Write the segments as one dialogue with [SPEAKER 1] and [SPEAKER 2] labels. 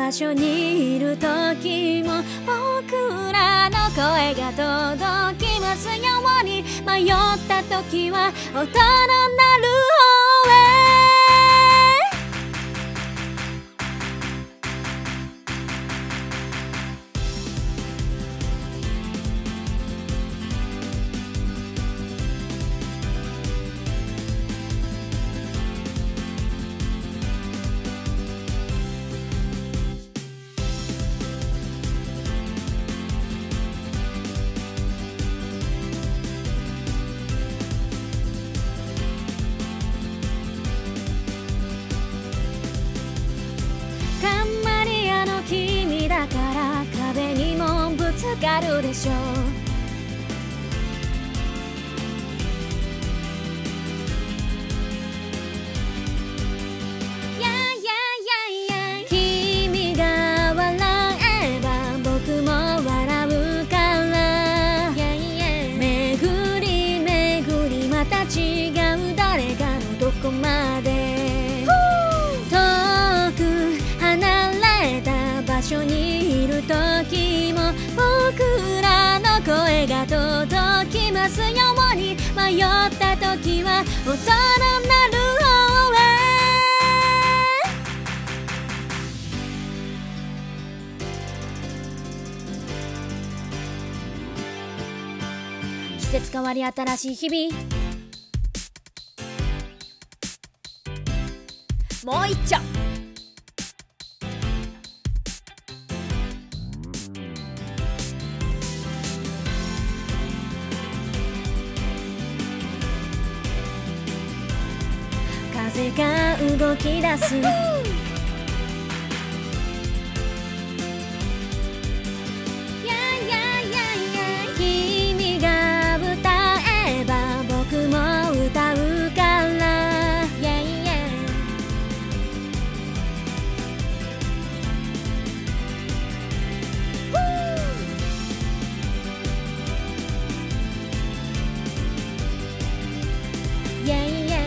[SPEAKER 1] 場所にいる時も僕らの声が届きますように、迷った時は音の鳴る方へ。カンマリアの君だから壁にもぶつかるでしょう。君が笑えば僕も笑うから、巡り巡りまた違う誰かのどこまで遠く離れた場所にいる時も僕らの声が届きますように、迷った時は音の鳴る方へ。季節変わり新しい日々、もう一丁。風が動き出す君が歌えば僕も歌うから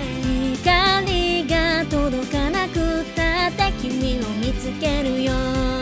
[SPEAKER 1] 光が届かなくたって君を見つけるよ。